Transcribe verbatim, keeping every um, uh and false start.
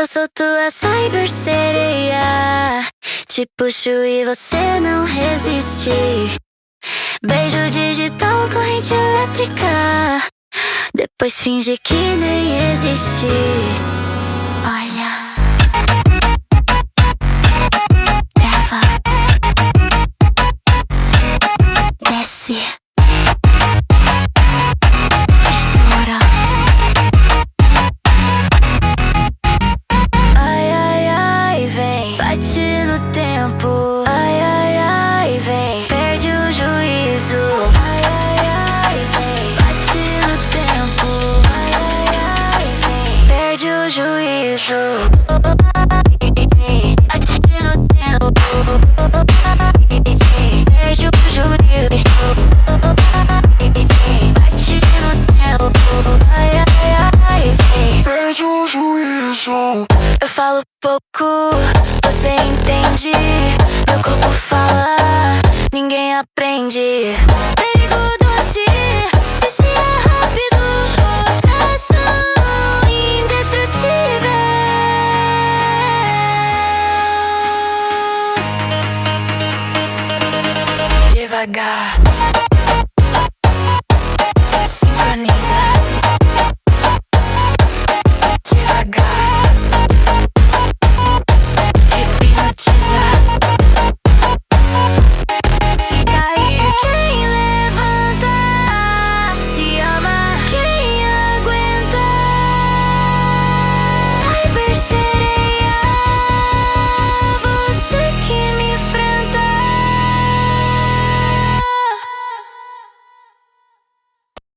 Eu sou tua cyber sereia, te puxo e você não resiste. Beijo digital, corrente elétrica, depois finge que nem existe. Olha, trava, desce, estoura. Ai, ai, ai, vem, bate no tempo. Ai, ai, ai, vem, perde o juízo. Ai, ai, ai, vem, bate no tempo. Ai, ai, ai, vem, perde o juízo. Bate no tempo, perde o juízo. Bate no tempo, ai, ai, ai, vem, perde o juízo. Eu falo pouco, você entende. Meu corpo fala, ninguém aprende. Perigo doce, vicia rápido, coração indestrutível. Devagar.